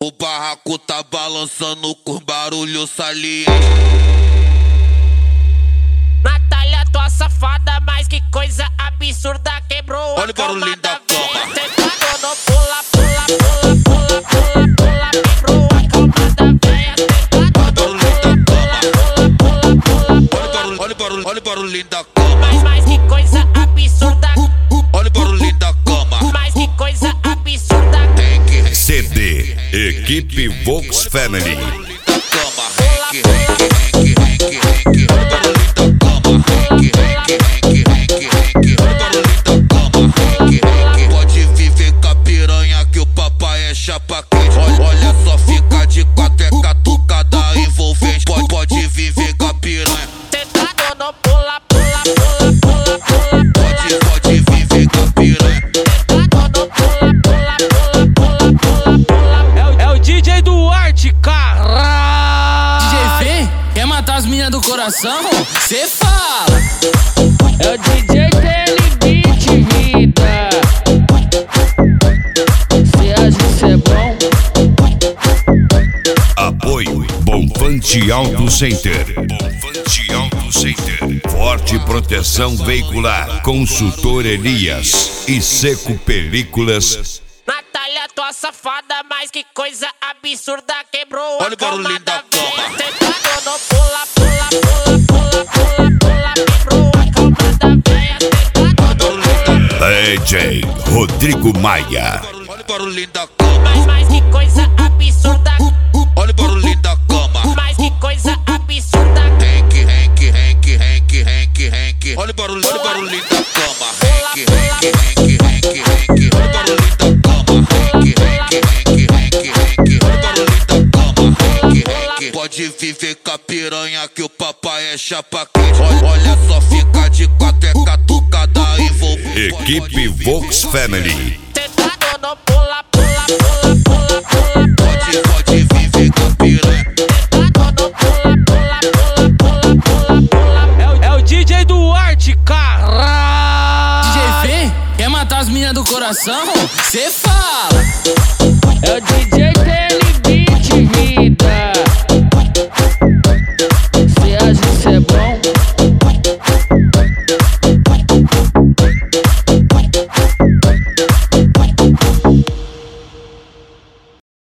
O barraco tá balançando com barulho saliente. Natália, tua safada, mas que coisa absurda, quebrou. Olha o barulhinho da cama. Tentando no pula, pula, pula, pula, pula, pula, quebrou a cama da véia. Olha o barulhinho da cama. Olha o barulhinho da cama. Mas que coisa absurda. Olha o barulhinho da cama. Mas que coisa absurda. CD Equipe Vox Family. Pode viver com a piranha que o papai é chapa quente. Olha só, fica de quatro, é catucada envolvente. Pode viver com a piranha. Tentando no pula, pula, pula, pula, pula. Pode viver com a piranha. Tentando no pula, pula, pula, pula, pula. É o DJ Duarte, caralho! DJ vem, quer matar as meninas do coração? Cê fala! É o DJ Telebit, vida. Cê acha que cê é bom? Apoio Bonfante Auto Center. Bonfante Auto Center. Forte proteção veicular. Consultor Elias e Seco Películas. Natália, tua safada, mas que coisa absurda, quebrou. Olha o barulhinho da cama. Tentando no pula, pula, pula, pula, pula, pula, quebrou a cama da véia. DJ Rodrigo Maia. Olha o barulhinho da cama. Mas que coisa absurda. Olha o barulhinho da cama. Mas que coisa absurda. Olha o barulhinho da cama. Olha o barulhinho da cama. Pode viver com a piranha que o papai é chapa quente. Olha só, fica de quatro, é catucada envolvente. Equipe Vox Family. Tentando no pula, pula, pula, pula, pula. Pode viver com a piranha. Tentando no pula, pula, pula, pula, pula, pula. É o DJ Duarte, caralho! DJ vem, quer matar as meninas do coração? Cê fala! É o DJ Telebit, vida.